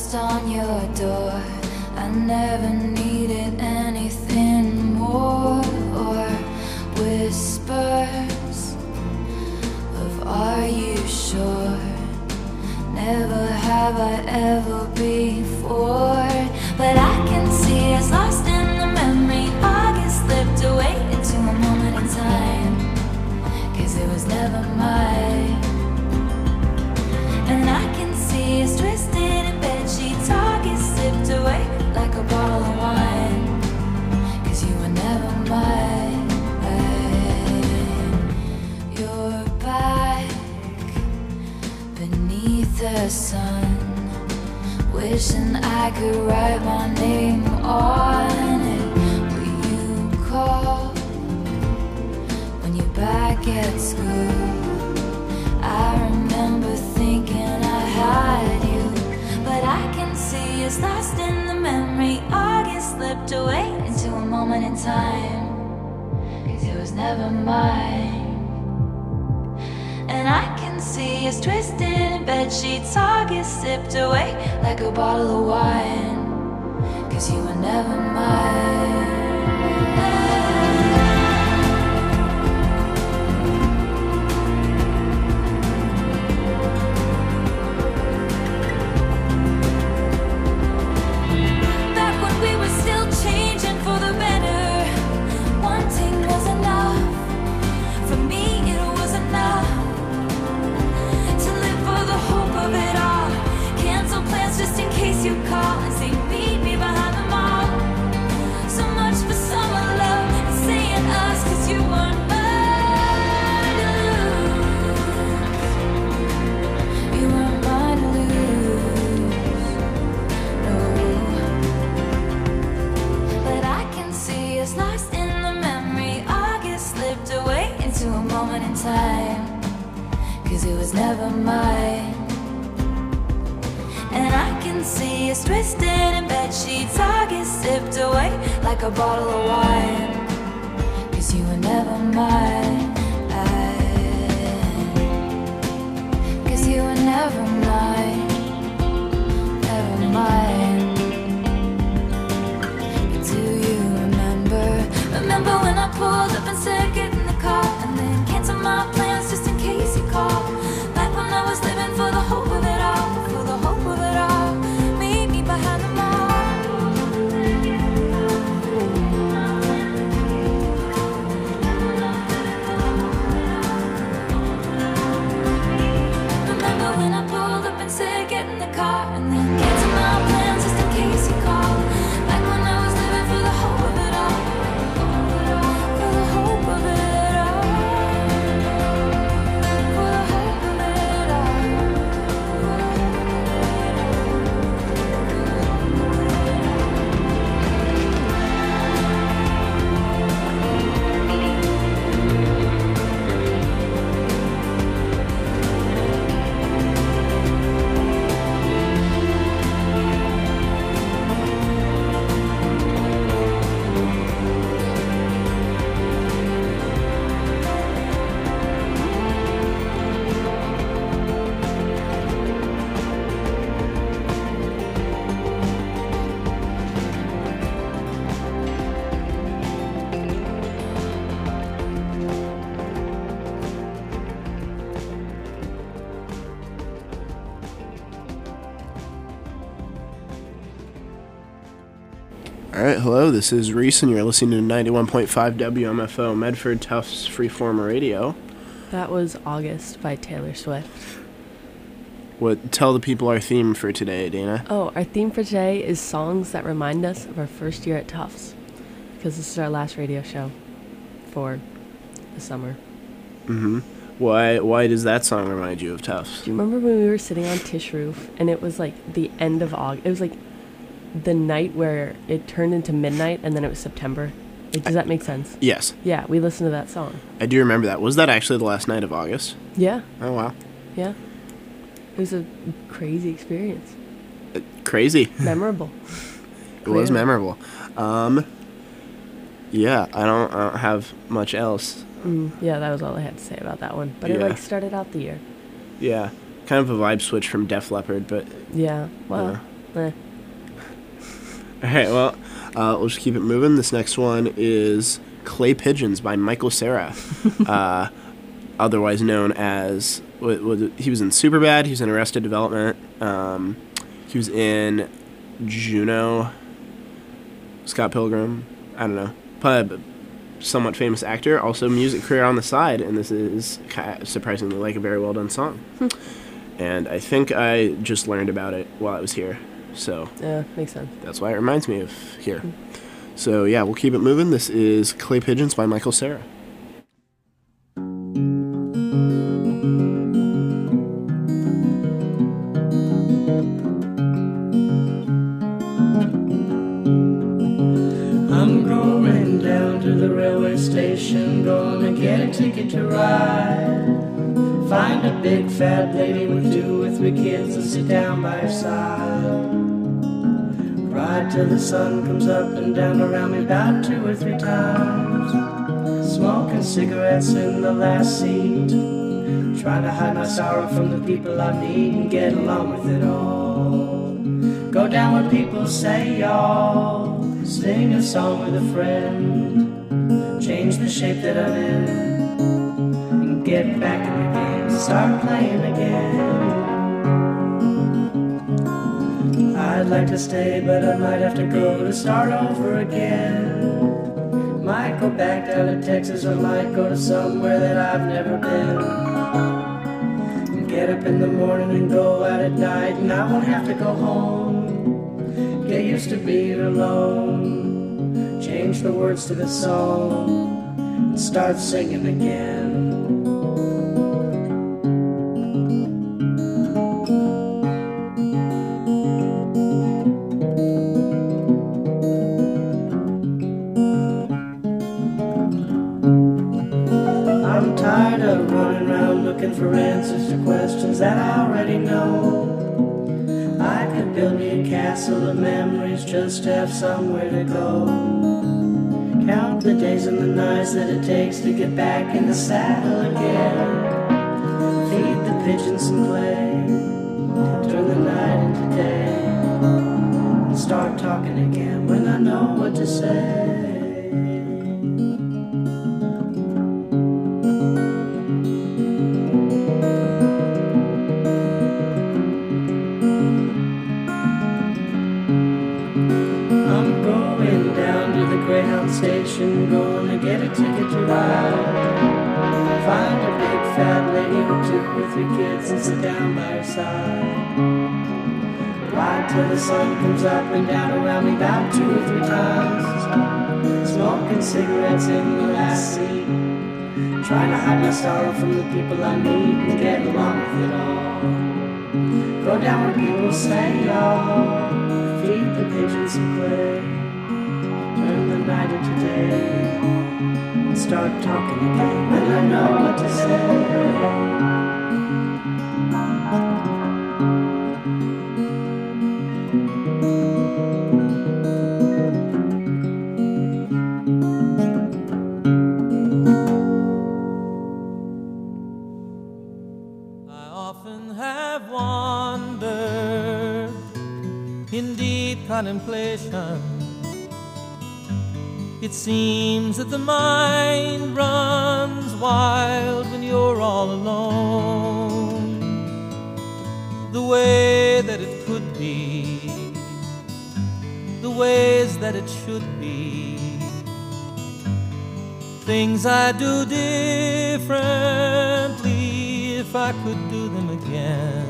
lost on your door. I never needed anything more. Whispers of are you sure? Never have I ever before. But I can see us lost in the memory. August slipped away into a moment in time, 'cause it was never mine. And I can see us twisted in bed sheets. August slipped away like a bottle of wine, 'cause you were never mine. You're back beneath the sun, wishing I could write my name on it. Will you call when you're back at school? I remember thinking I had you, but I can see us lost in the memory. August slipped away into a moment in time, 'cause it was never mine. And I can see us twisted in bed sheets. August sipped away like a bottle of wine, 'cause you were never mine. Back when we were still changing for the better, wanting was enough. For me it was enough to live for the hope of it all. Cancel plans just in case you call and say meet me behind the mall. So much for summer love and saying us, 'cause you weren't mine to lose. You weren't mine to lose, no. But I can see us lost in the memory. August slipped away into a moment in time, 'cause it was never mine. And I can see us twisted in bed sheets. August sipped away like a bottle of wine, 'cause you were never mine. 'Cause you were never mine, never mine. But do you remember when I pulled up and said get in the car, and then canceled my plans just in case you called? Back when I was living for the hope of it all, for the hope of it all. Meet me behind the mall. Remember when I pulled up and said get in the car, and then canceled my plans just in case you called? Back when I was living for the hope of it all, for the hope of it all, for the hope of it all. All right, hello, this is Reese, and you're listening to 91.5 WMFO, Medford Tufts Freeform Radio. That was August by Taylor Swift. Tell the people our theme for today, Dana. Oh, our theme for today is songs that remind us of our first year at Tufts, because this is our last radio show for the summer. Mm-hmm. Why does that song remind you of Tufts? Do you remember when we were sitting on Tish Roof, and it was like the end of August? It was like the night where it turned into midnight, and then it was September. Like, does that make sense? Yes. Yeah, we listened to that song. I do remember that. Was that actually the last night of August? Yeah. Oh, wow. Yeah. It was a crazy experience. Crazy. Memorable. It was memorable. Yeah, I don't have much else. Yeah, that was all I had to say about that one. But Yeah. it, started out the year. Yeah. Kind of a vibe switch from Def Leppard, but... Yeah, well, Eh. All right, well, we'll just keep it moving. This next one is Clay Pigeons by Michael Cera, otherwise known as, he was in Superbad, he was in Arrested Development, he was in Juno, Scott Pilgrim, I don't know, but somewhat famous actor, also music career on the side, and this is surprisingly like a very well done song. And I think I just learned about it while I was here, so Yeah, makes sense. that's why it reminds me of here. So yeah, we'll keep it moving. This is Clay Pigeons by Michael Cera. I'm going down to the railway station, gonna get a ticket to ride. Find a big fat lady with 2 or 3 kids and sit down by her side. Ride till the sun comes up and down around me about 2 or 3 times. Smoking cigarettes in the last seat, trying to hide my sorrow from the people I meet and get along with it all. Go down where people say y'all, sing a song with a friend, change the shape that I'm in, and get back in the game, start playing again. I'd like to stay, but I might have to go to start over again. Might go back down to Texas, or might go to somewhere that I've never been. And get up in the morning and go out at night, and I won't have to go home. Get used to being alone, change the words to the song, and start singing again. I'm tired of running around looking for answers to questions that I already know. I could build me a castle of memories just to have somewhere to go. Count the days and the nights that it takes to get back in the saddle again. Feed the pigeons some clay, turn the night into day, and start talking again when I know what to say. Greyhound station, gonna get a ticket to ride. Find a big fat lady with 2 or 3 kids and sit down by her side. Ride till the sun comes up and down around me about 2 or 3 times. Smoking cigarettes in the last seat, trying to hide my sorrow from the people I meet and get along with it all. Go down where people say y'all, feed the pigeons some clay, turn the night into day, and start talking again when I know what to say. I often have wandered in deep contemplation. It seems that the mind runs wild when you're all alone. The way that it could be, the ways that it should be, things I do differently if I could do them again.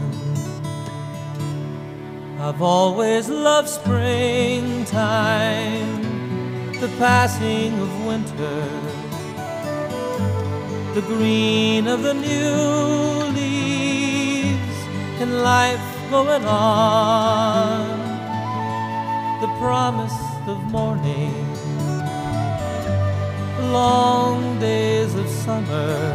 I've always loved springtime, the passing of winter, the green of the new leaves, and life going on, the promise of morning, long days of summer,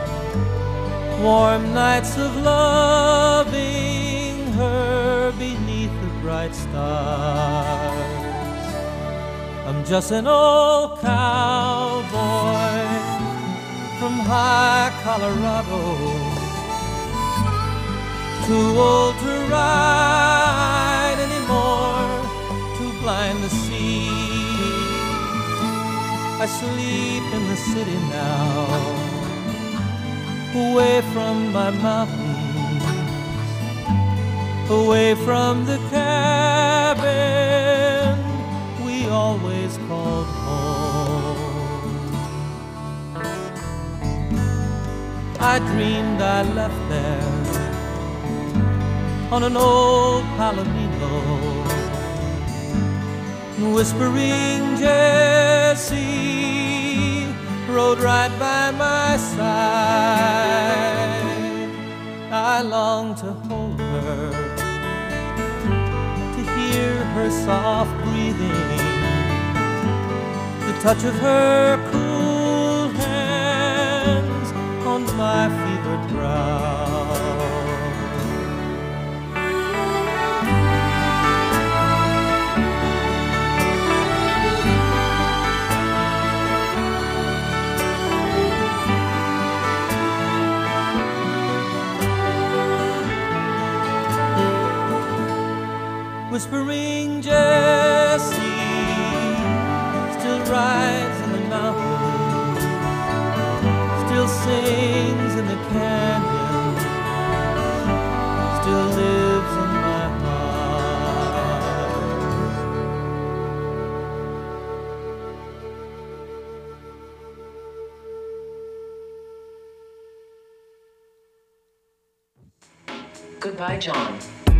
warm nights of loving her beneath the bright stars. I'm just an old cowboy from high Colorado, too old to ride anymore. I sleep in the city now, away from my mountains, away from the cabin we always called home. I dreamed I left there on an old Palomino, whispering Jessie rode right by my side. I longed to hold her, to hear her soft breathing, the touch of her cool hands on my fevered brow. Whispering Jessie still rides in the mountains, still sings in the canyon, still lives in my heart. Goodbye, John.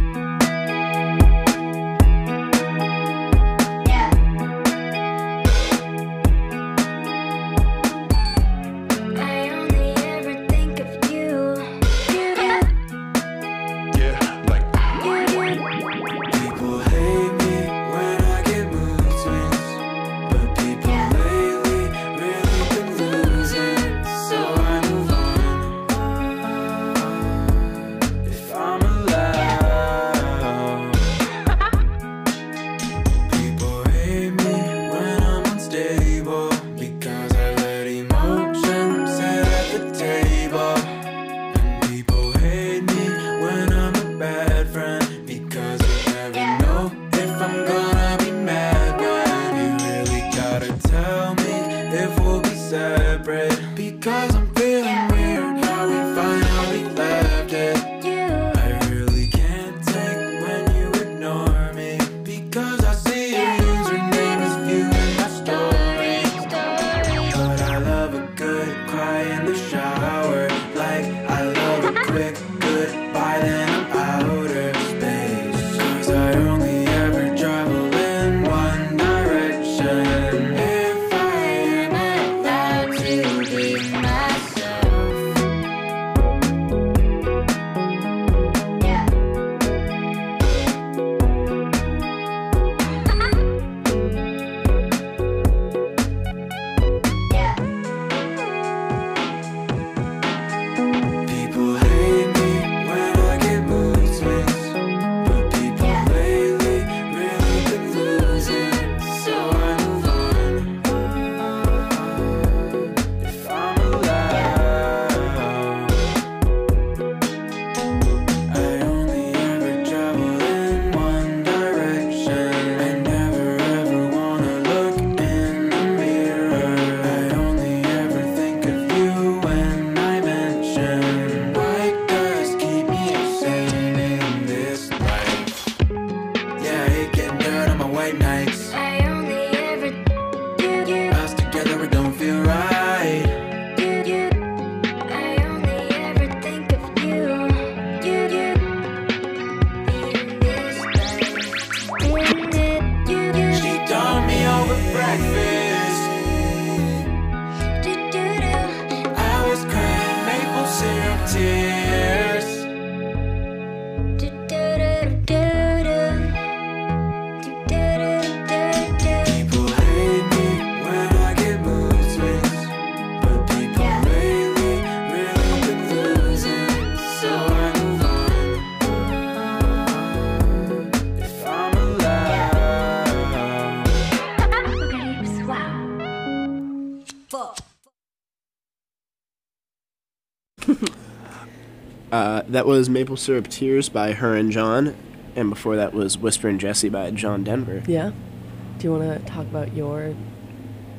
That was Maple Syrup Tears by Her and John, and before that was Whisperin' Jessie by John Denver. Yeah. Do you want to talk about your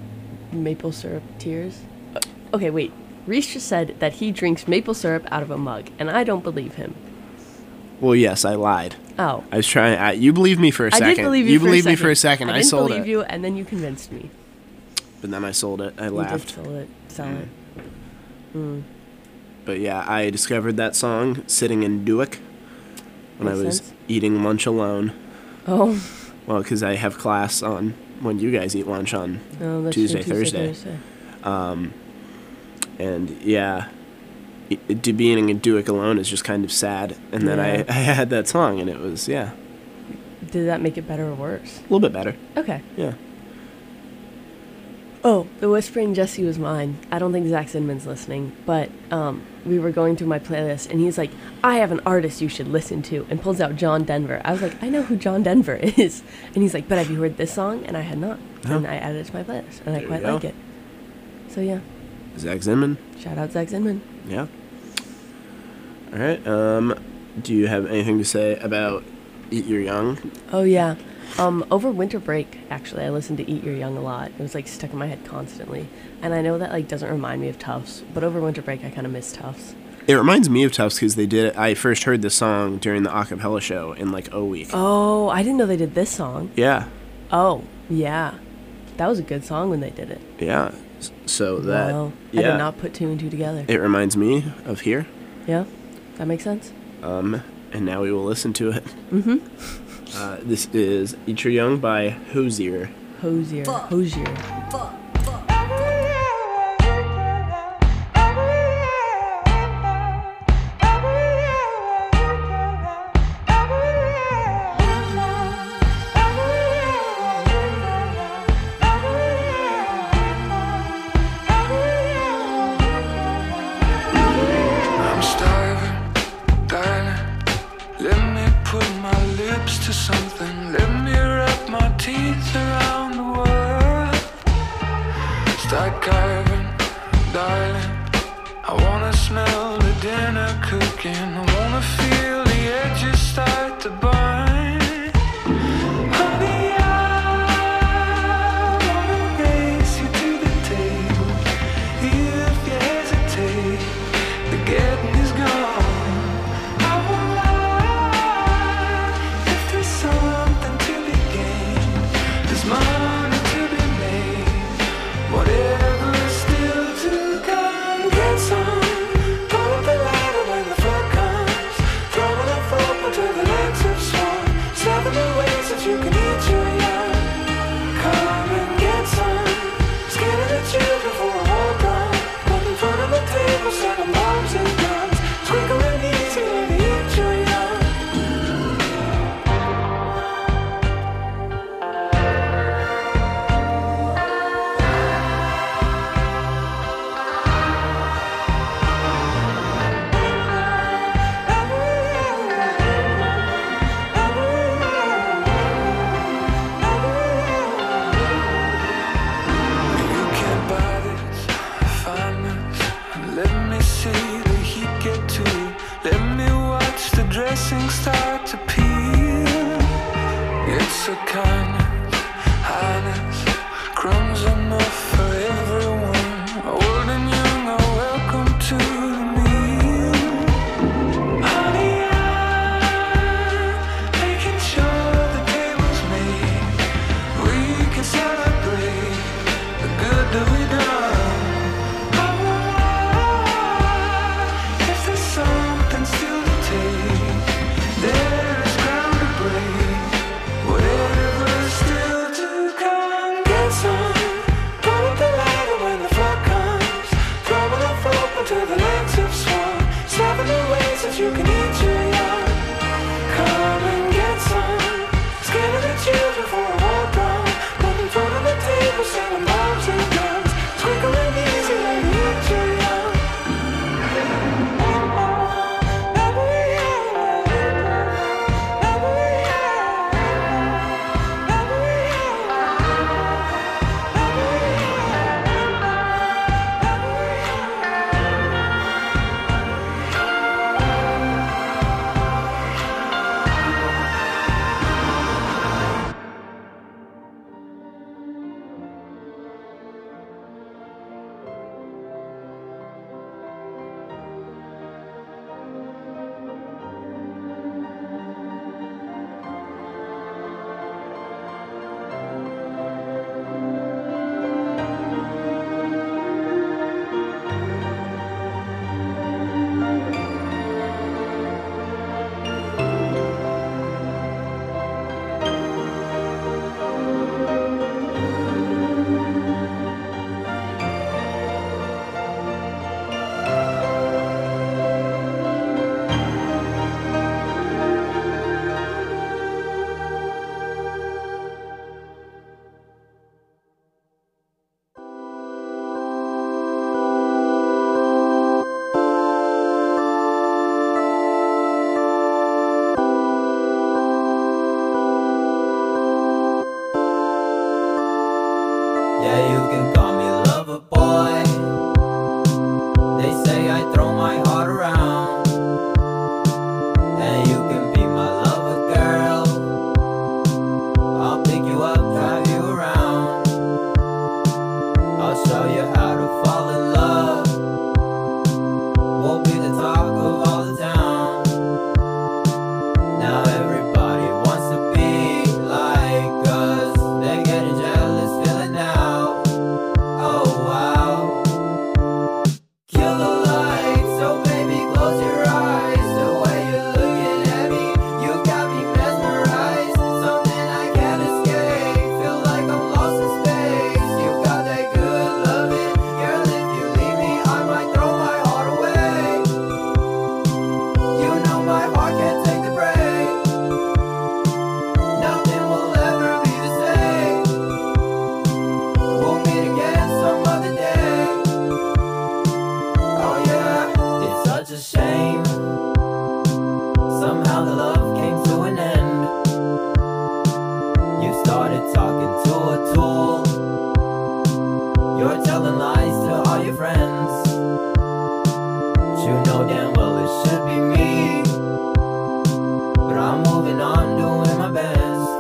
maple syrup tears. Okay, wait. Reese just said that he drinks maple syrup out of a mug, and I don't believe him. Well, yes, I lied. Oh. I was trying. You believed me for a second. I did believe you, You for believed a me second. for a second. I sold believe it. you, and then you convinced me. But then I sold it. I You did laughed. sell it. But yeah, I discovered that song sitting in Duick when Makes I was sense. eating lunch alone. Oh. Well, because I have class on when you guys eat lunch on No, that's Tuesday, true, Thursday. And yeah, being in Duick alone is just kind of sad. And then Yeah. I had that song, and it was, yeah, Did that make it better or worse? a little bit better. Okay. Yeah. Oh, the Whispering Jesse was mine. I don't think Zach Zinman's listening, but we were going through my playlist, and he's like, I have an artist you should listen to, and pulls out John Denver. I was like, I know who John Denver is. And he's like, but have you heard this song? And I had not. Oh. And I added it to my playlist, and I There quite you go. like it. So yeah, Zach Zinman. shout out Zach Zinman. Yeah. All right. Do you have anything to say about Eat Your Young? Oh yeah. Over winter break, actually, I listened to Eat Your Young a lot. It was like stuck in my head constantly. And I know that like doesn't remind me of Tufts, but over winter break I kind of miss Tufts. It reminds me of Tufts because they did it. I first heard this song during the acapella show in like O Week. Oh, I didn't know they did this song. Yeah. Oh, yeah. That was a good song when they did it. Yeah. So that. Wow. Yeah. I did not put two and two together. It reminds me of here. Yeah? That makes sense? And now we will listen to it. Mm-hmm. This is Eat Your Young by Hosier. Hosier. I'm starving, darling. Let me put my lips to something. Let me wrap my teeth around the world. Start carving, darling. I wanna smell the dinner cooking. I wanna feel the edges start to burn. Honey, I wanna race you to the table. If you hesitate, the getting is gone. I won't lie. If there's something to be gained, there's money to be made. Whatever's still to come, get some. Pull up the ladder when the flood comes. you know damn well it should be me. But I'm moving on, doing my best.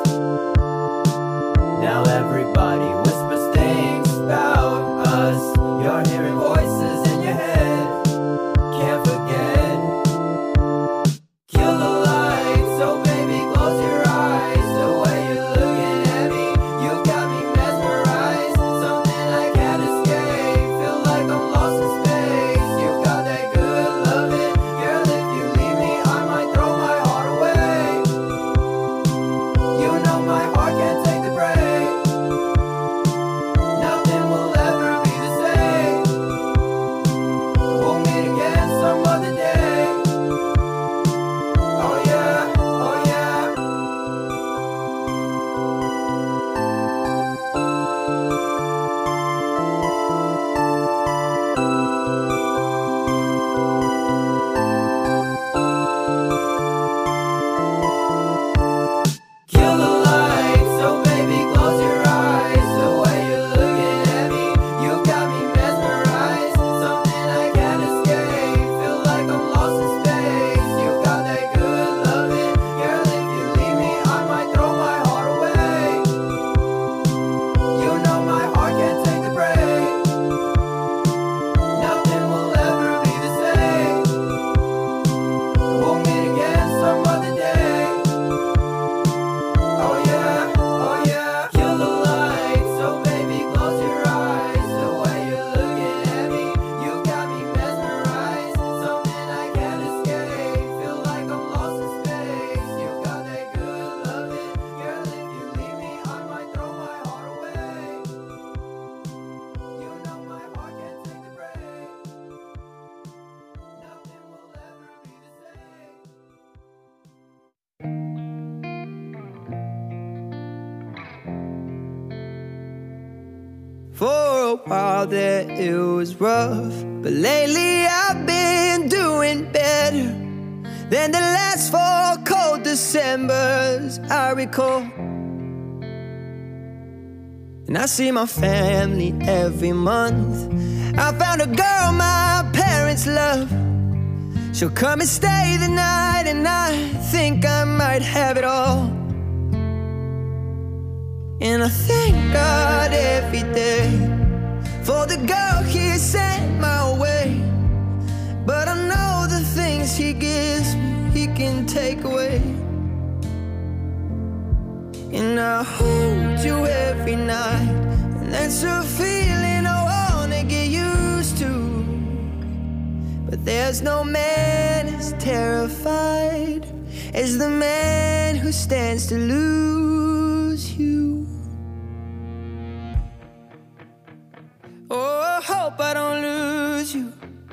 Now everybody whispers things about us. You're hearing voices in your head. Can't forget. Kill the lights, so baby close your eyes. The way you're looking at me, you got me mesmerized. Something I can't escape. Feel like I'm lost in space. You got that good loving. Girl, if you leave me, I might throw my heart away. You know my heart can't take the break. Nothing will ever be the same. We'll meet again some other day. Oh yeah, oh yeah. Kill the lights, so baby close your eyes. The way you're looking at me, you got me mesmerized. Something I can't escape. Feel like I'm lost in space. You got that good loving. Girl, if you leave me, I might throw my heart away. You know my heart can't take the break. Nothing will ever be the same. We'll meet again some other day. Oh yeah, oh yeah. Kill the lights, so baby close your eyes. The way you're looking at me, you got me mesmerized. Something I can't escape. Feel like I'm lost in space. You got that good loving. Girl, if you leave me, I might throw my heart away. You know my heart can't take the break. Nothing will ever be the same. For a while there it was rough, but lately I've been doing better than the last 4 cold Decembers I recall. And I see my family every month. I found a girl my parents love. She'll come and stay the night, and I think I might have it all. And I thank God every day for the girl He sent my way. But I know the things He gives me, He can take away. And I hold you every night, and that's a feeling I wanna get used to. But there's no man as terrified as the man who stands to lose you. Oh, I hope I don't lose you.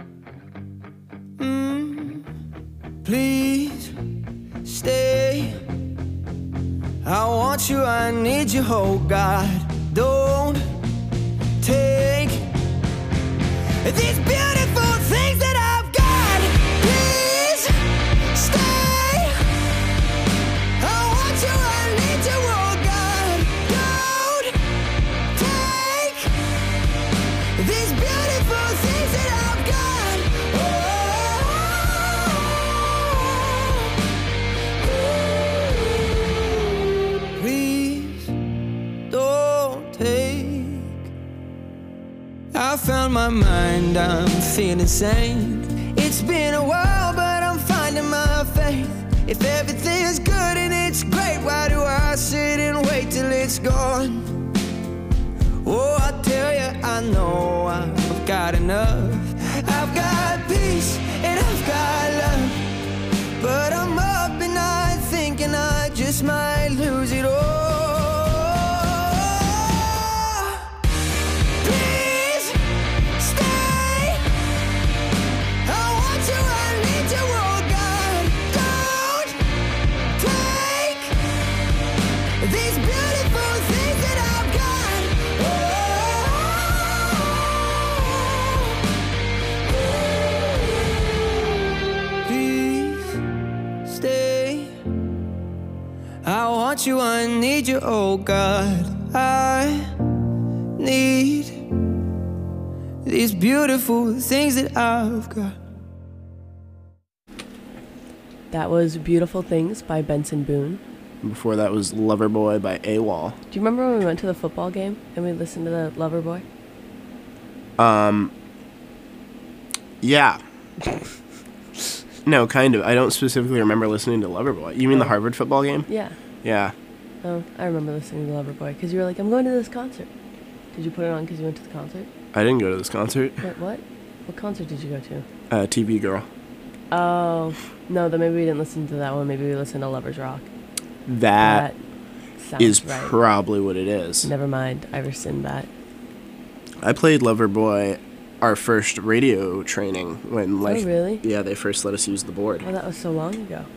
Please stay. I want you, I need you, oh God. Don't take these beautiful things that I've got. Please stay. I want you, I need you, oh God. Don't take these beautiful things that I've got. Please don't take. I found my mind, I'm feeling sane. It's been a while, but I'm finding my faith. If everything's good and it's great, why do I sit and wait till it's gone? Oh, I tell you, I know I've got enough. I've got peace and I've got love. But I'm up at night thinking I just might lose it all. Please stay. I want you, I need you, oh God. Don't take these beautiful things that I've got. Please stay. I want you, I need you, oh God. I need these beautiful things that I've got. That was Beautiful Things by Benson Boone. Before that was Loverboy by AWOL. Do you remember when we went to the football game and we listened to the Loverboy? Yeah. No, kind of. I don't specifically remember listening to Loverboy. You mean the Harvard football game? Yeah. Yeah. Oh, I remember listening to Loverboy because you were like, I'm going to this concert. Did you put it on because you went to the concert? I didn't go to this concert. Wait, what? What concert did you go to? TV Girl. Oh, no, then maybe we didn't listen to that one. Maybe we listened to Lovers Rock. That sounds is right. probably what it is. Never mind. I rescind that. I played Loverboy our first radio training when, like, Oh, really? yeah, they first let us use the board. Oh, that was so long ago.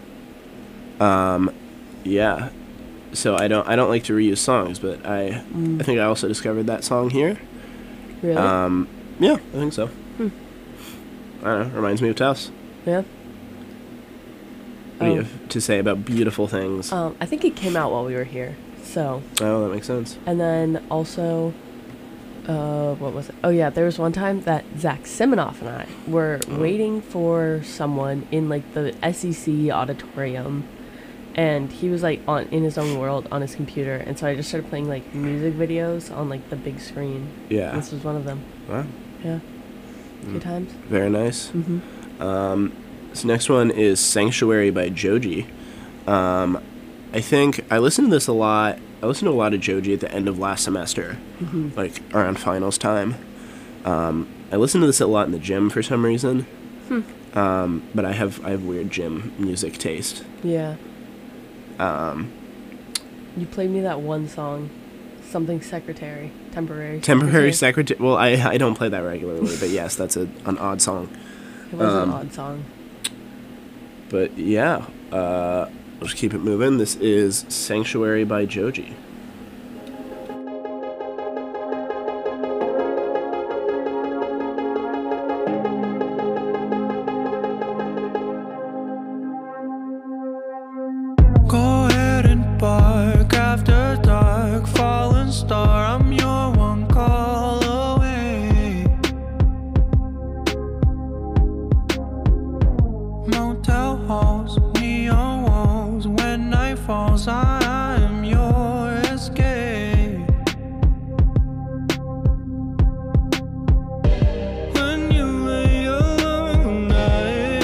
Yeah. So I don't like to reuse songs, but I think I also discovered that song here. Really? Yeah, I think so. I don't know. Reminds me of Taos. Yeah. What do you have to say about Beautiful Things? I think it came out while we were here. So. Oh, that makes sense. And then also, what was it? Oh yeah, there was one time that Zach Siminoff and I were waiting for someone in like the SEC auditorium, and he was like in his own world on his computer, and so I just started playing like music videos on like the big screen. Yeah. This was one of them. Wow. Yeah. Good times. Very nice. Mm-hmm. This next one is Sanctuary by Joji. I think I listened to this a lot. I listened to a lot of Joji at the end of last semester, like around finals time. I listened to this a lot in the gym for some reason. But I have weird gym music taste. Yeah. You played me that one song, something secretary, temporary secretary. Well, I don't play that regularly, but yes, that's an odd song. It was an odd song. But yeah, let's keep it moving. This is Sanctuary by Joji. Go ahead and bark after dark, fallen star, I'm your one call away. Motel halls, neon walls, when night falls, I am your escape. When you lay alone, I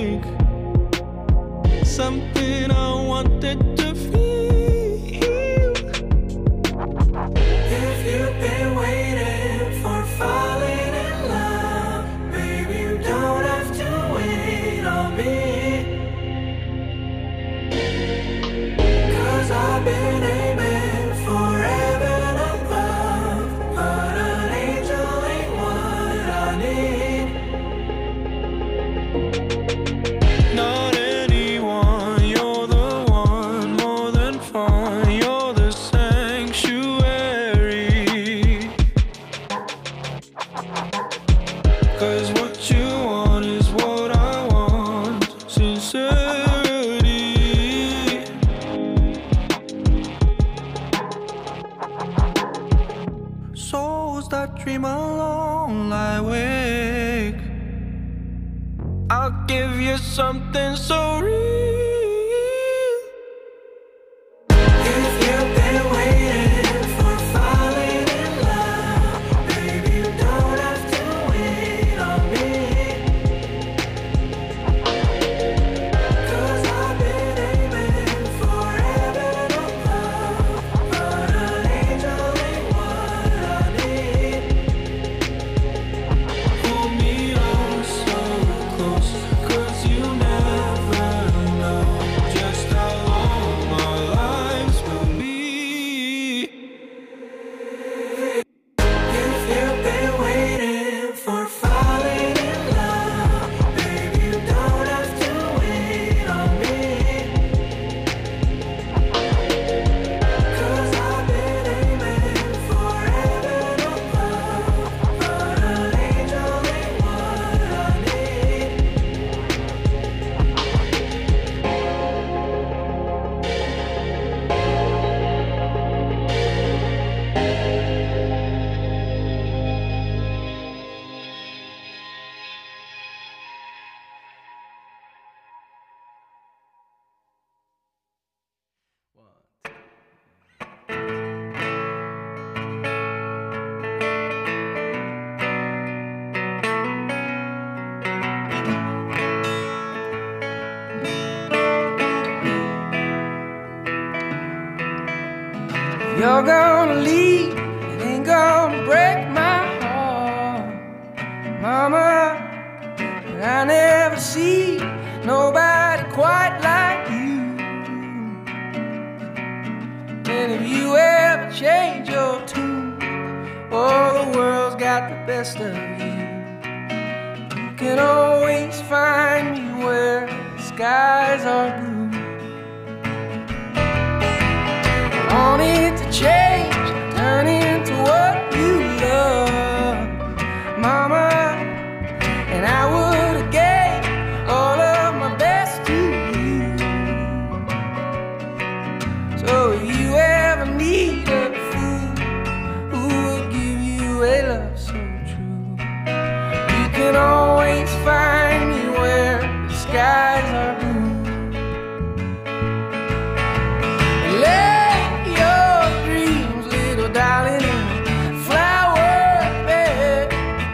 ache. Something I wanted to feel. If you've been waiting for falling in love, baby, you don't have to wait on me. 'Cause I've been aiming for heaven above, but an angel ain't what I need. Not anyone, you're the one, more than fun, you're the sanctuary. 'Cause what you want is what I want, sincerity. Souls that dream alone lie awake. I'll give you something so real. If you've been waiting for falling in love, baby, you don't have to wait on me. 'Cause I've been aiming for heaven above, but an angel ain't what I need. Hold me oh so close, 'cause you never know You're gonna leave, it ain't gonna break my heart, Mama. But I never see nobody quite like you. And if you ever change your tune, oh, the world's got the best of you. You can always find me where the skies are blue. I want it to change, turn into what you love, Mama. And I would have gave all of my best to you. So if you ever need a fool who will give you a love so true, you can always find me where the skies are blue. Let your dreams, little darling, in a flower bed.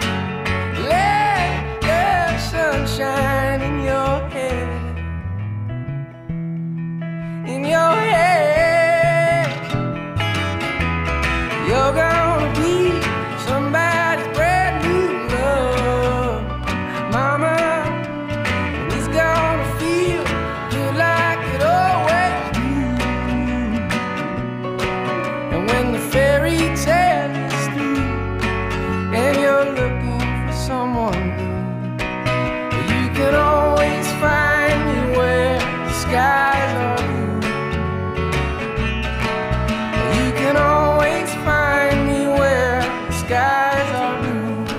Let the sunshine in your head, in your head. You're gonna be somebody's brand new love, Mama. And it's gonna feel just like it always do. And when the fairy tale is through and you're looking for someone new, you can always find me where the skies are blue. You can always find me where the skies are blue.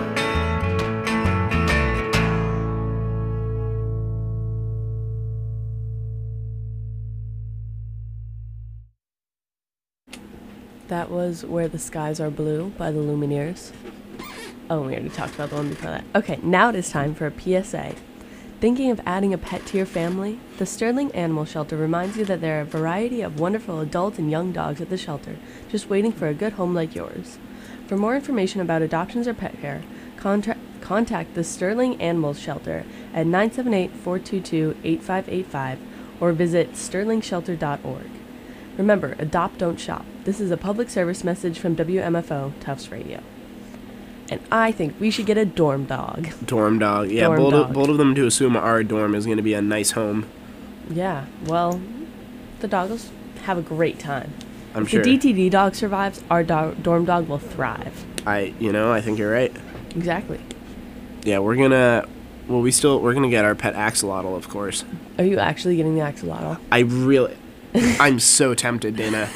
That was Where the Skies Are Blue by the Lumineers. Oh, we already talked about the one before that. Okay, now it is time for a PSA. Thinking of adding a pet to your family? The Sterling Animal Shelter reminds you that there are a variety of wonderful adult and young dogs at the shelter, just waiting for a good home like yours. For more information about adoptions or pet care, contact the Sterling Animal Shelter at 978-422-8585 or visit sterlingshelter.org. Remember, adopt, don't shop. This is a public service message from WMFO Tufts Radio. And I think we should get a dorm dog. Dorm dog. Yeah, Dorm bold dog. of them to assume our dorm is going to be a nice home. Yeah, well, the dog will have a great time. I'm If sure. the DTD dog survives, our dorm dog will thrive. I think you're right. Exactly. Yeah, we're gonna get our pet axolotl, of course. Are you actually getting the axolotl? I'm so tempted, Dana.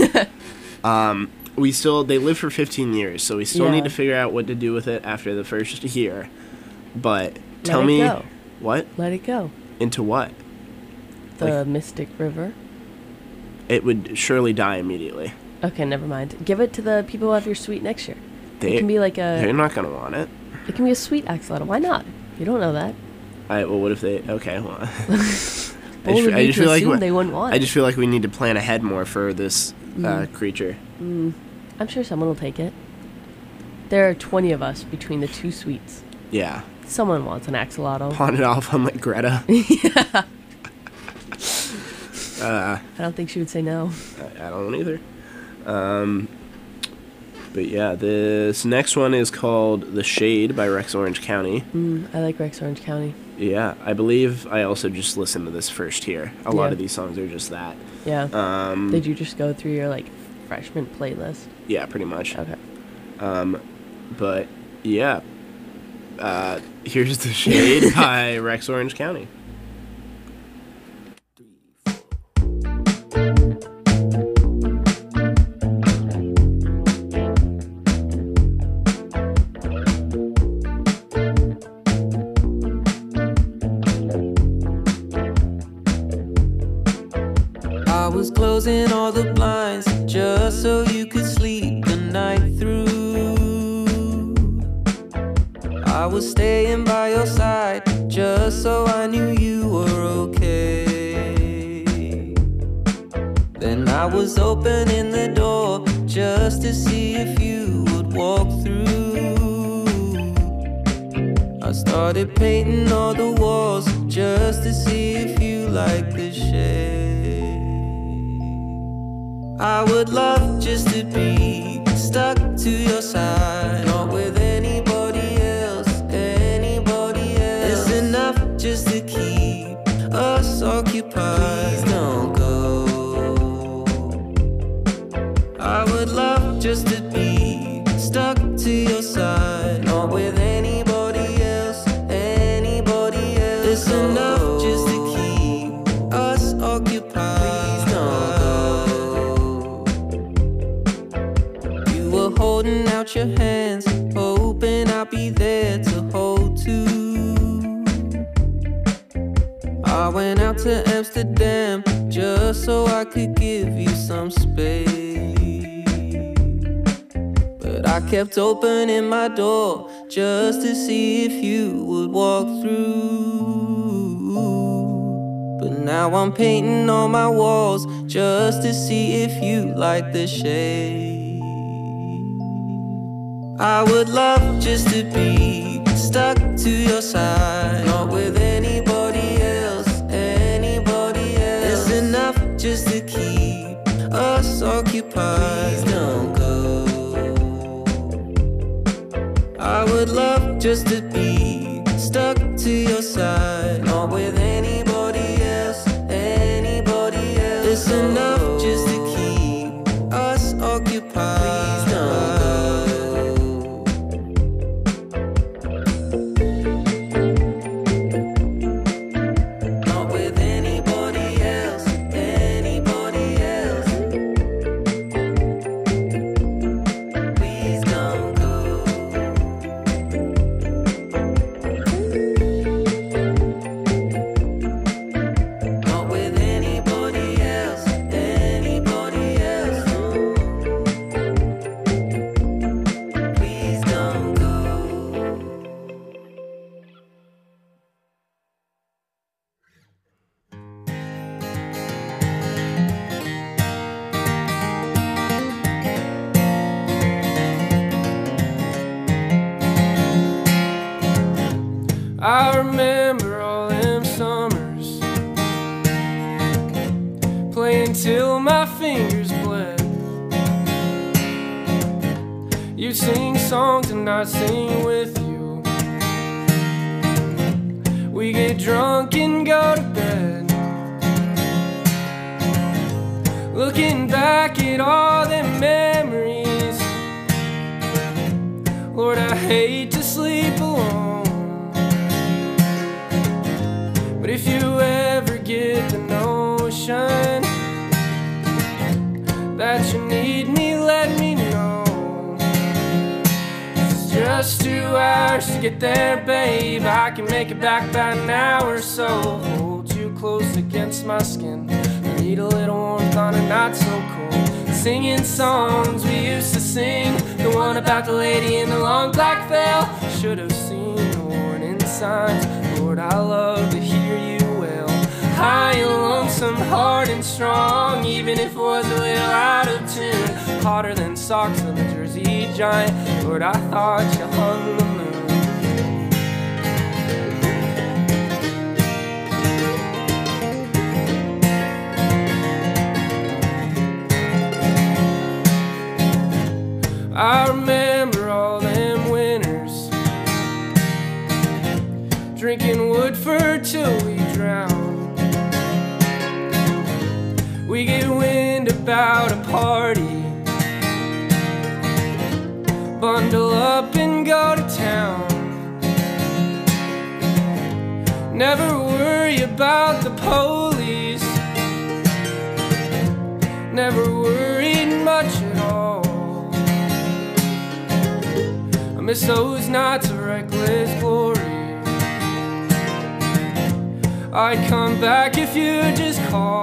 They live for 15 years, so we still Yeah. need to figure out what to do with it after the first year. But tell Let it me, go. what? Let it go. Into what? The Mystic River. It would surely die immediately. Okay, never mind. Give it to the people who have your suite next year. They, It can be like They're not gonna want it. It can be a sweet axolotl. Why not? You don't know that. Well, what if they? Okay, well. Bold of you to feel assume like they wouldn't want I it. just feel like we need to plan ahead more for this creature. I'm sure someone will take it. There are 20 of us between the two suites. Yeah. Someone wants an axolotl. Pawn it off on like Greta. I don't think she would say no. I don't either. But yeah, this next one is called The Shade by Rex Orange County. I like Rex Orange County. Yeah, I believe I also just listened to this first here. A lot Yeah. of these songs are just that. Yeah. Did you just go through your, like, freshman playlist? Yeah, pretty much. Okay. But yeah, here's The Shade by Rex Orange County. I was closing all the blinds just so you could sleep the night through. I was staying by your side just so I knew you were okay. Then I was opening the door just to see if you would walk through. I started painting all the walls just to see if you liked the shade. I would love just to be stuck to your side, not with anybody else, anybody else. It's enough just to keep us occupied. Please don't go. I would love just to be stuck to your side, not with anybody else, anybody else. It's enough just to keep us occupied. Please don't go. You were holding out your hands, hoping I'd be there to hold too. I went out to Amsterdam just so I could give you some space. I kept opening my door just to see if you would walk through. But now I'm painting on my walls just to see if you like the shade. I would love just to be stuck to your side, not with anybody else, anybody else. It's enough just to keep us occupied. Please don't go. I would love just to be stuck to your side, not with anybody else, anybody else. It's enough just to keep us occupied. Please don't go. Not with anybody else, anybody else. Please don't go. I remember all them summers, playing till my fingers bled. You'd sing songs and I'd sing with you. We get drunk and go to bed, looking back at all them memories. Lord, I hate to sleep alone. But if you ever get the notion that you need me, let me know. It's just 2 hours to get there, babe. I can make it back by an hour or so. Hold you close against my skin. I need a little warmth on a not so cold. Singing songs we used to sing, the one about the lady in the long black veil. Should have seen the warning signs. Lord, I love to hear you well. High and lonesome, hard and strong, even if it was a little out of tune. Hotter than socks on a Jersey Giant. Lord, I thought you hung the moon. I remember all them winters, drinking Woodford till we drown. We get wind about a party, bundle up and go to town. Never worry about the police, never worried much at all. I miss those nights of reckless glory. I'd come back if you'd just call.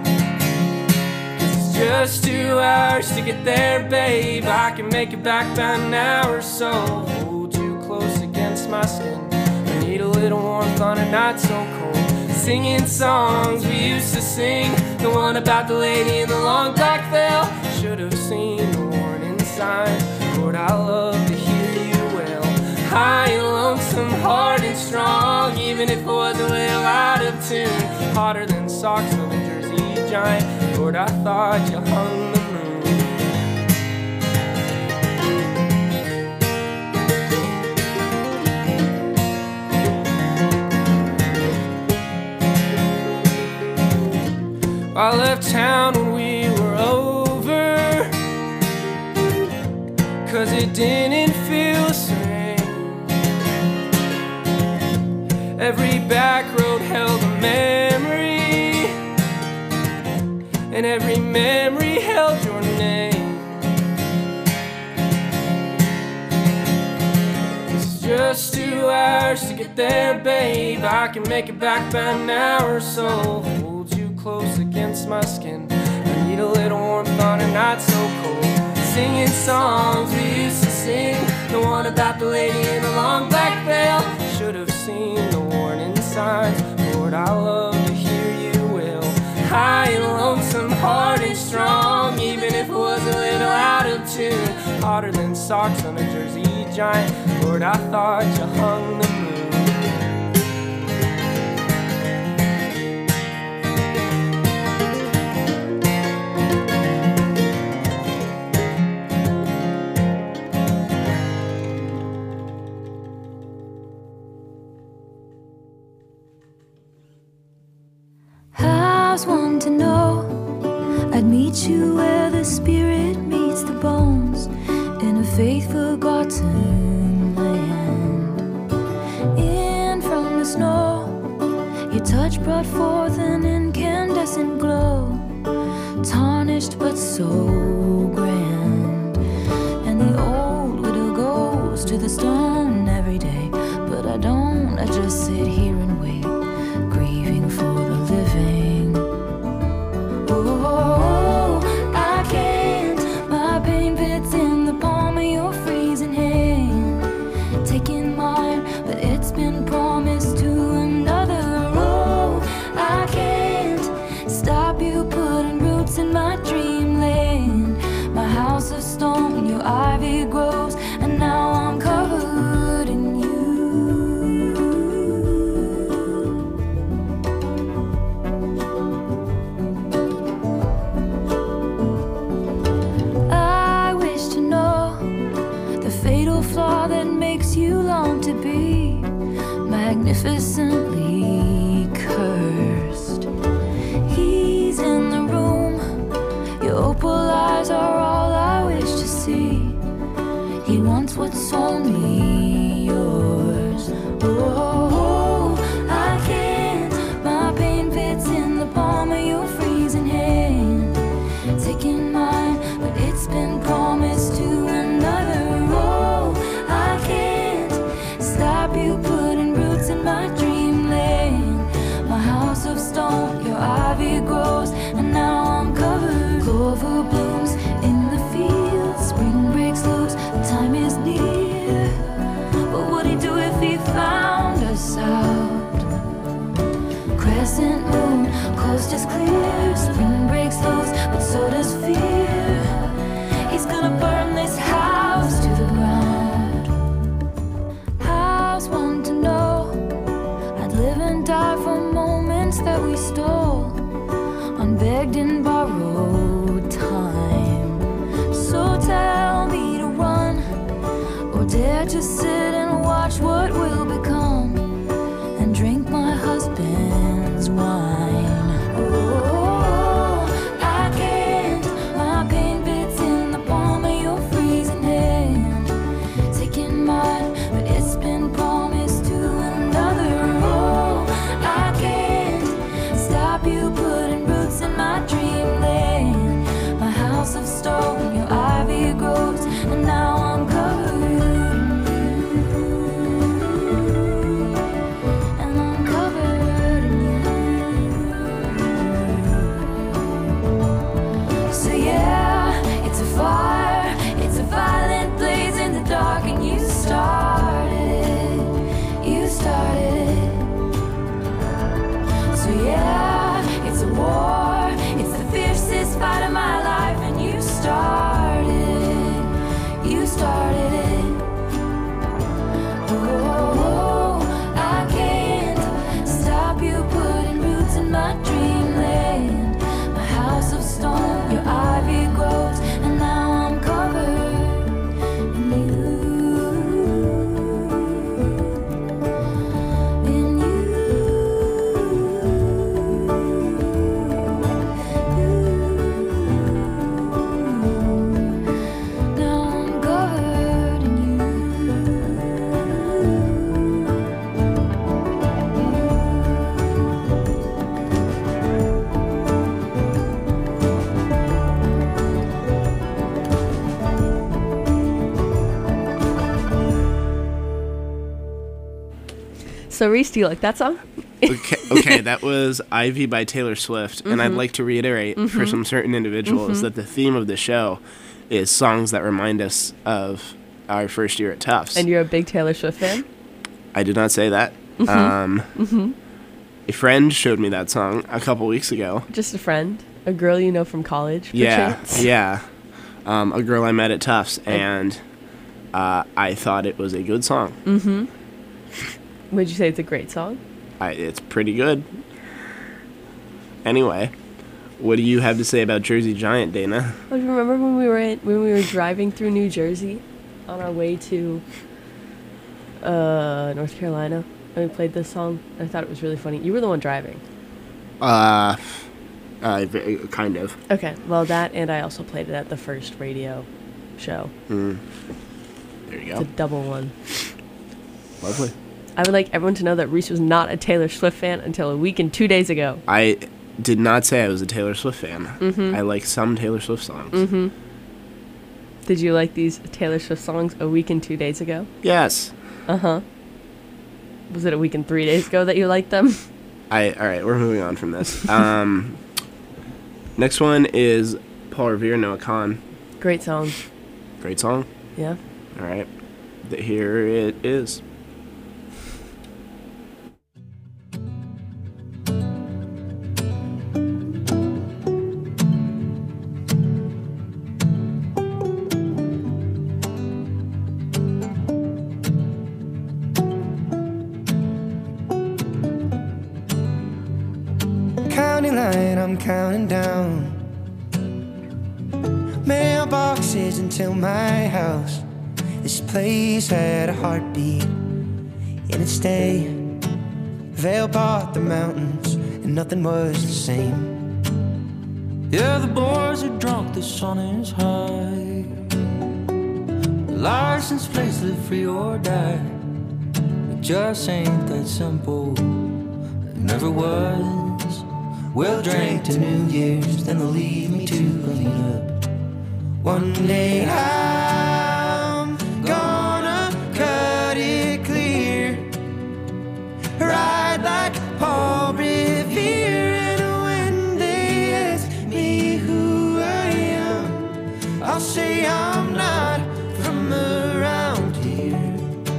It's just 2 hours to get there, babe. I can make it back by an hour or so. Hold you close against my skin. I need a little warmth on a not so cold. Singing songs we used to sing, the one about the lady in the long black veil. Should have seen the warning signs. Lord, I love to hear you well. High and lonesome, hard and strong, even if it was a little out of tune. Hotter than socks on a Jersey Giant. Lord, I thought you hung the I left town when we were over, 'cause it didn't feel the same. Every back road held a memory, and every memory held your name. It's just 2 hours to get there, babe. I can make it back by an hour or so. Hold you close against my skin. I need a little warmth on a night so cold. Singing songs we used to sing, the one about the lady in the long black veil. Should have seen the warning signs. Lord, I love to hear you wail. High and lonesome, hard and strong, even if it was a little out of tune. Hotter than socks on a Jersey Giant. Lord, I thought you hung the moon. One to know I'd meet you where the spirit meets the bones, in a faith forgotten land. In from the snow, your touch brought forth an incandescent glow, tarnished but so grand. And the old widow goes to the stone every day, but I don't, I just sit here and wait, grieving for the living. Oh, I can't, my pain fits in the palm of your freezing hand, taking mine, but it's been promised to another. Oh, I can't stop you putting roots in my dreamland. My house of stone, your ivy grows, and now I'm covered in you. Flaw that makes you long to be magnificently cursed. He's in the room, your opal eyes are all I wish to see. He wants what's only yours. Oh, I can't, my pain fits in the palm of your freezing hand, taking mine, but it's been promised to another. You putting roots in my dreamland. My house of stone, your ivy grows, and now I'm covered. Clover blooms in the fields, spring breaks loose, the time is near. What would he do if he found us out? Crescent moon, coast is clear, spring breaks loose, but so does fear. He's gonna burn this house to the ground. One to know I'd live and die for moments that we stole, unbegged and borrowed time. So tell me to run, or dare to sit and watch what will become, and drink my husband's wine. Oh, I can't, my pain fits in the palm of your freezing hand, taking mine, but it's been promised to another. Oh, I can't stop you putting roots in my dreamland. My house of stone, your ivy grows, and now I'm covered in you. So, Reese, do you like that song? Okay, that was Ivy by Taylor Swift, and I'd like to reiterate for some certain individuals that the theme of the show is songs that remind us of our first year at Tufts. And you're a big Taylor Swift fan? I did not say that. A friend showed me that song a couple weeks ago. Just a friend? A girl you know from college? Yeah, perchance? yeah. A girl I met at Tufts, and I thought it was a good song. Would you say it's a great song? It's pretty good. Anyway, what do you have to say about Jersey Giant, Dana? Oh, you remember when we were driving through New Jersey on our way to North Carolina, and we played this song? I thought it was really funny. You were the one driving. Kind of. Okay, well, that, and I also played it at the first radio show. There you It's go. a double one. Lovely. I would like everyone to know that Reese was not a Taylor Swift fan until a week and 2 days ago. I did not say I was a Taylor Swift fan. I like some Taylor Swift songs. Did you like these Taylor Swift songs a week and 2 days ago? Yes. Was it a week and 3 days ago that you liked them? All right, we're moving on from this. Next one is Paul Revere, Noah Kahan. Great song. Great song. Yeah. All right. Here it is. Counting line, I'm counting down mailboxes until my house. This place had a heartbeat in its day. Vale bought the mountains and nothing was the same. Yeah, the boys are drunk, the sun is high. The license plates live free or die. It just ain't that simple. It never was. We'll drink to New Year's, then they'll leave me to clean up. One day I'm gonna cut it clear, ride like Paul Revere. And when they ask me who I am, I'll say I'm not from around here.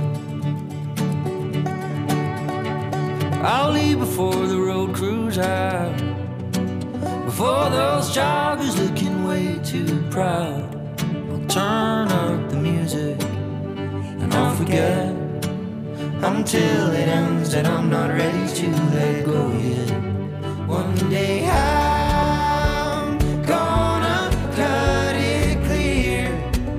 I'll leave before the road crews out, before those joggers looking way too proud. I'll turn up the music and I'll forget until it ends that I'm not ready to let go yet. One day I'm gonna cut it clear,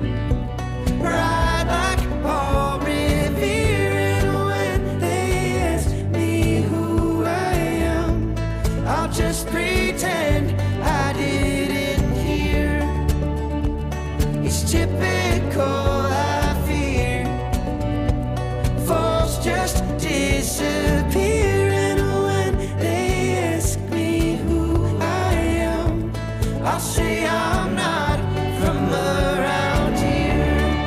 Ride like Paul Revere. And when they ask me who I am, I'll just pretend I didn't hear. It's typical, I fear. Folks just disappear. And when they ask me who I am, I'll say I'm not from around here.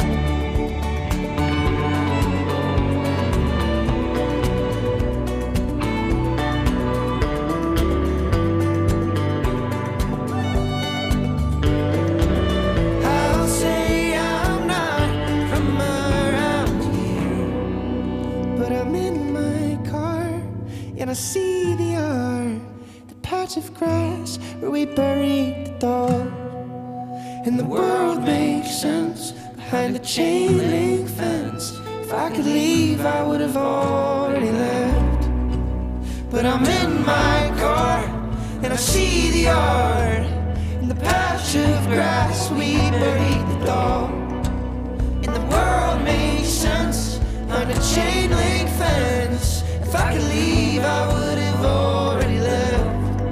I'll say I'm not from around here. But I'm in my car and I see the yard, the patch of grass where we buried the dog. And the world makes sense behind the chain link fence. If I could leave, I would have already left. But I'm in my car and I see the yard and the patch of grass we buried the dog. And the world makes sense behind a chain link fence. If I could leave, I would have already left.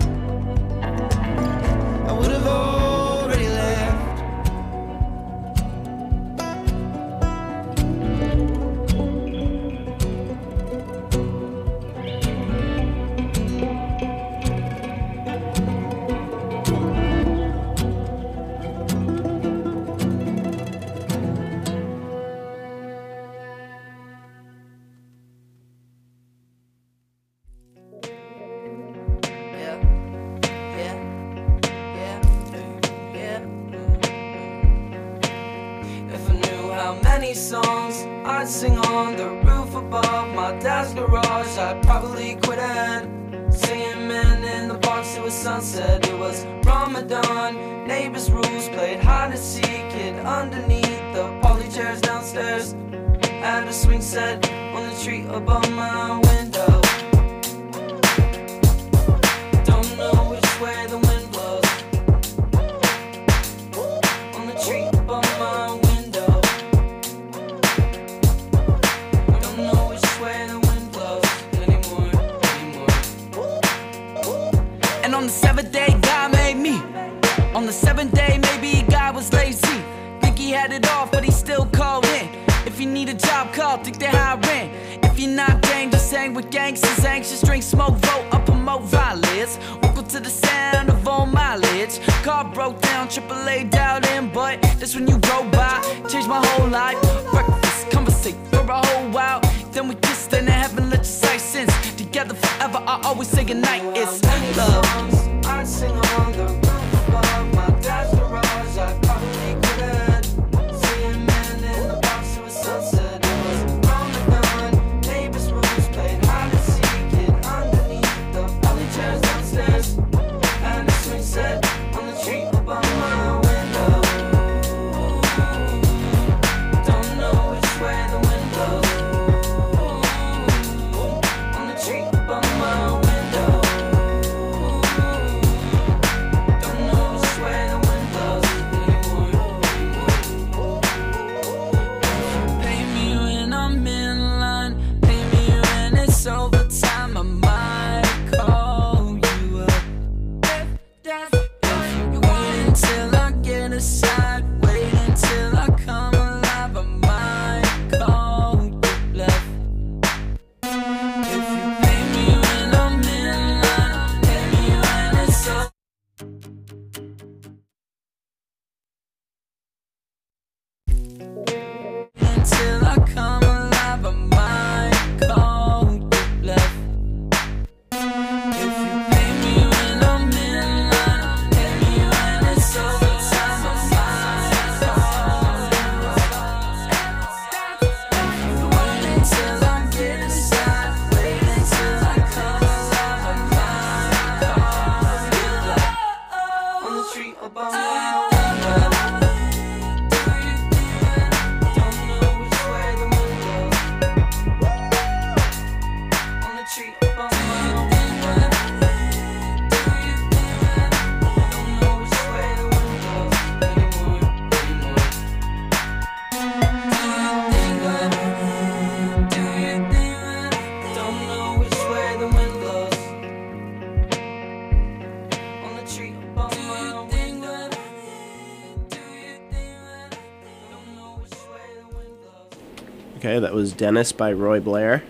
I would have already left. many songs I'd sing on the roof above my dad's garage. I'd probably quit it. Singing men in the box, it was sunset. It was Ramadan. Neighbors' rules, played hide and seek. Hid underneath the poly chairs downstairs. Had a swing set on the tree above my window. Don't know which way the wind blows. On the tree above my window. Don't know which way the wind blows anymore. And on the seventh day, God made me. On the seventh day, maybe God was lazy. Think he had it off, but he still called in. If you need a job, call, think they high rent. If you're not dangerous, hang with gangsters. Anxious, drink, smoke, vote, up, promote violence. Welcome to the sound of all mileage. Car broke down, AAA dialed in, but that's when you go by. Changed my whole life. Breakfast, conversate for a whole while. Then we kissed, then in heaven, let your sight sense. Together forever, I always say goodnight. It's love. I'd sing on the roof above my dad's garage. I probably couldn't. Seeing men in the box, it was sunset. It was Ramadan. Neighbors' rules, played hide and seek. Hid underneath the poly chairs downstairs. And a swing set on the tree above my window. Don't know which way the wind blows. On the tree above my window. Don't know which way the wind blows anymore. Pay me when I'm in line. Pay me when it's overtime. I might call you up. If you wait until I get aside, wait until I come alive, I might call you bluff. If you pay me when I'm in line, pay me when it's over. Until I come alive, I might call you bluff. If you pay me when I'm in line, pay me when it's overtime, I might call you bluff. Wait until I get inside, wait until I come alive, I might call you bluff. On the tree above my window. Don't know which way the wind blows. On the tree above my window. Don't know which way the wind blows anymore. Don't know which way the wind blows. On the tree above my window. Don't know which way the wind blows. Okay, that was Dennis by Roy Blair.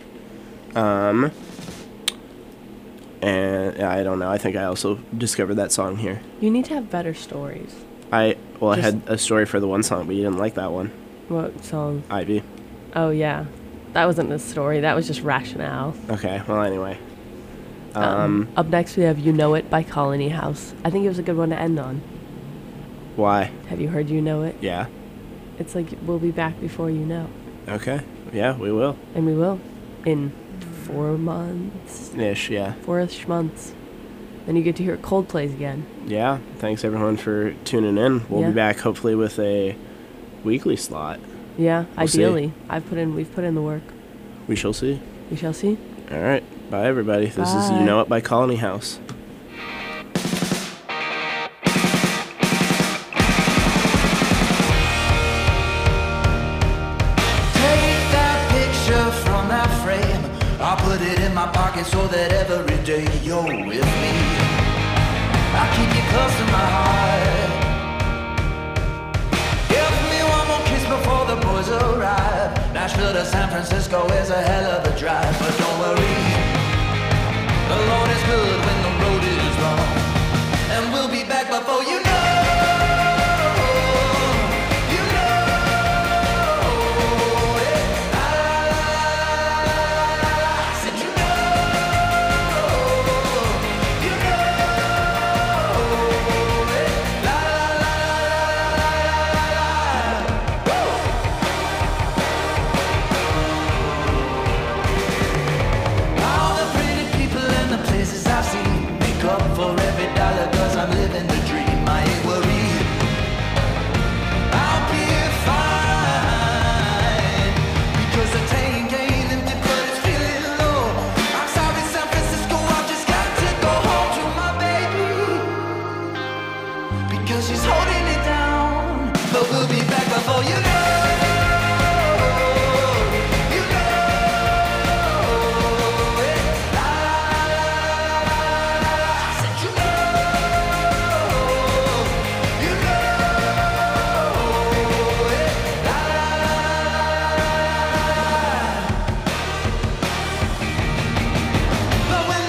And I don't know. I think I also discovered that song here. You need to have better stories. I Just- had a story for the one song, but you didn't like that one. What song? Ivy. Oh, yeah. That wasn't a story. That was just rationale. Okay. Well, anyway. Up next, we have You Know It by Colony House. I think it was a good one to end on. Why? Have you heard You Know It? Yeah. It's like, we'll be back before you know. Okay. Yeah, we will. And we will. In 4 months. Ish. Yeah. 4-ish months. Then you get to hear Coldplay's again. Yeah. Thanks everyone for tuning in. We'll Yeah. be back hopefully with a weekly slot. Yeah, We'll see. ideally. We've put in the work. We shall see. We shall see. All right. Bye, everybody. This is You Bye. Know It by Colony House. Take that picture from that frame. I'll put it in my pocket so that every day you're with me. I keep you close to my heart. Give me one more kiss before the boys arrive. Nashville to San Francisco is a hell of a drive, but